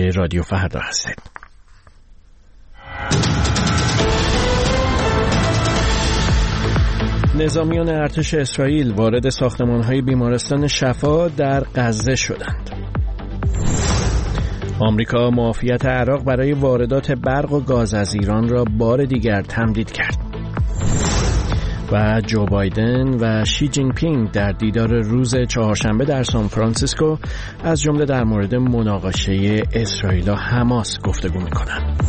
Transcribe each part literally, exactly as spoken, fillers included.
رادیو فردا هستید. نظامیان ارتش اسرائیل وارد ساختمان‌های بیمارستان شفا در غزه شدند. آمریکا معافیت عراق برای واردات برق و گاز از ایران را بار دیگر تمدید کرد. و جو بایدن و شی جین پینگ در دیدار روز چهارشنبه در سان فرانسیسکو از جمله در مورد مناقشه اسرائیل و حماس گفتگو می‌کنند.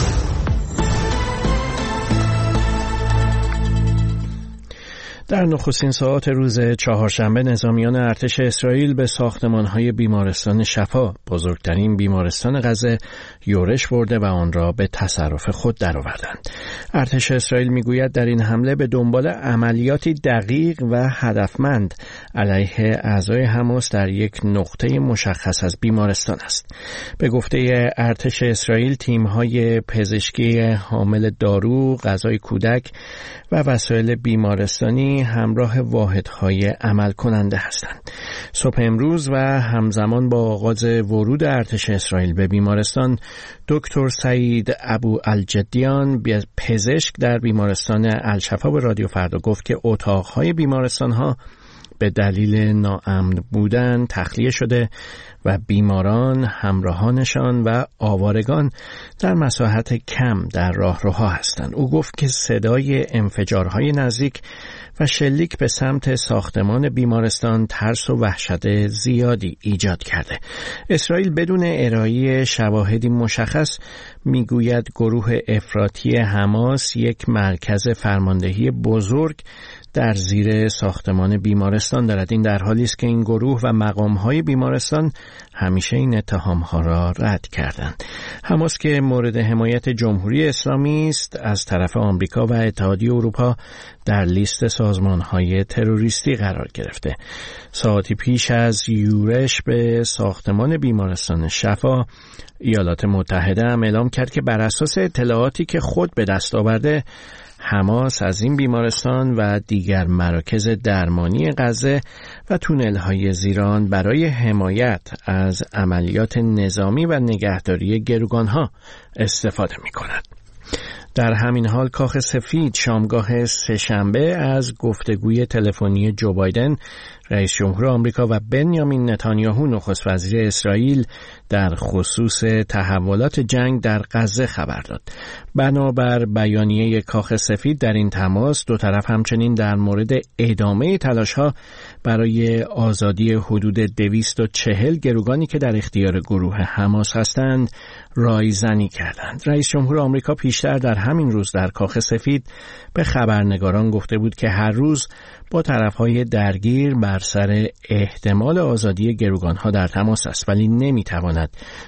در نخستین ساعات روز چهارشنبه نظامیان ارتش اسرائیل به ساختمان‌های بیمارستان شفا، بزرگترین بیمارستان غزه، یورش برده و آن را به تصرف خود درآوردند. ارتش اسرائیل میگوید در این حمله به دنبال عملیاتی دقیق و هدفمند علیه اعضای حماس در یک نقطه مشخص از بیمارستان است. به گفته ارتش اسرائیل تیم‌های پزشکی حامل دارو، غذای کودک و وسایل بیمارستانی همراه واحدهای عمل کننده هستند. صبح امروز و همزمان با آغاز ورود ارتش اسرائیل به بیمارستان، دکتر سعید ابو الجدیان پزشک در بیمارستان الشفا به رادیو فردا گفت که اتاقهای بیمارستانها به دلیل ناامن بودن تخلیه شده و بیماران، همراهانشان و آوارگان در مساحت کم در راهروها هستند. او گفت که صدای انفجارهای نزدیک و شلیک به سمت ساختمان بیمارستان ترس و وحشت زیادی ایجاد کرده. اسرائیل بدون ارائه شواهدی مشخص میگوید گروه افراطی حماس یک مرکز فرماندهی بزرگ در زیر ساختمان بیمارستان دارد. این در حالی است که این گروه و مقام‌های بیمارستان همیشه این اتهام‌ها را رد کردند. حماس که مورد حمایت جمهوری اسلامی است، از طرف آمریکا و اتحادیه اروپا در لیست سازمان‌های تروریستی قرار گرفته. ساعتی پیش از یورش به ساختمان بیمارستان شفا، ایالات متحده هم اعلام کرد که بر اساس اطلاعاتی که خود به دست آورده، حماس از این بیمارستان و دیگر مراکز درمانی غزه و تونل‌های زیران برای حمایت از عملیات نظامی و نگهداری گروگان‌ها استفاده می‌کند. در همین حال کاخ سفید شامگاه سه‌شنبه از گفتگوی تلفنی جو بایدن رئیس جمهور آمریکا و بنیامین نتانیاهو نخست وزیر اسرائیل در خصوص تحولات جنگ در غزه خبر داد. بنابر بیانیه کاخ سفید در این تماس، دو طرف همچنین در مورد ادامه تلاش‌ها برای آزادی حدود دویست و چهل گروگانی که در اختیار گروه حماس هستند رایزنی کردند. رئیس جمهور آمریکا پیشتر در همین روز در کاخ سفید به خبرنگاران گفته بود که هر روز با طرف‌های درگیر بر سر احتمال آزادی گروگان‌ها در تماس است، ولی نمی‌تواند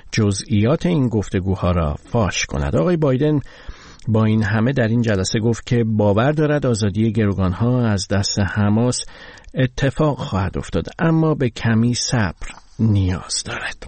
جزئیات این گفتگوها را فاش کند. آقای بایدن با این همه در این جلسه گفت که باور دارد آزادی گروگان‌ها از دست حماس اتفاق خواهد افتاد، اما به کمی صبر نیاز دارد.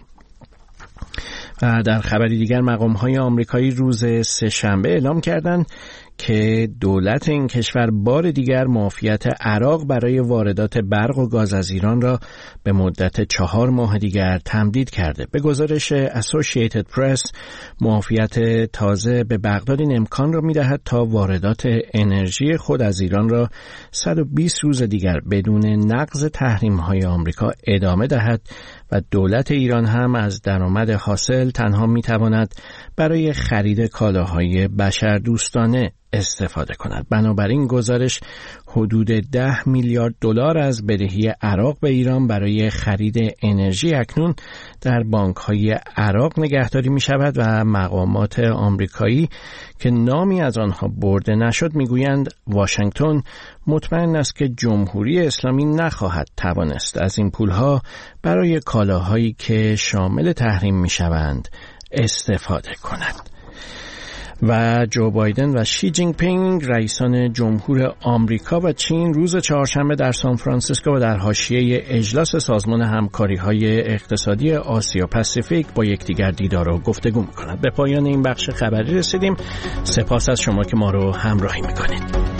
و در خبری دیگر مقام‌های آمریکایی روز سه‌شنبه اعلام کردند که دولت این کشور بار دیگر معافیت عراق برای واردات برق و گاز از ایران را به مدت چهار ماه دیگر تمدید کرده. به گزارش اسوسییتد پرس، معافیت تازه به بغداد این امکان را می‌دهد تا واردات انرژی خود از ایران را صد و بیست روز دیگر بدون نقض تحریم‌های آمریکا ادامه دهد و دولت ایران هم از درآمد حاصل تنها می‌تواند برای خرید کالاهای بشردوستانه استفاده کند. بنابراین گزارش حدود ده میلیارد دلار از بدهی عراق به ایران برای خرید انرژی اکنون در بانک‌های عراق نگهداری می‌شود و مقامات آمریکایی که نامی از آنها برده نشد می‌گویند واشنگتن مطمئن است که جمهوری اسلامی نخواهد توانست از این پولها برای کالاهایی که شامل تحریم می‌شوند استفاده کند. و جو بایدن و شی جین پینگ رئیسان جمهور آمریکا و چین روز چهارشنبه در سان فرانسیسکو و در حاشیه اجلاس سازمان همکاری‌های اقتصادی آسیا پاسیفیک با یکدیگر دیدار و گفتگو می‌کنند. به پایان این بخش خبری رسیدیم. سپاس از شما که ما رو همراهی می‌کنید.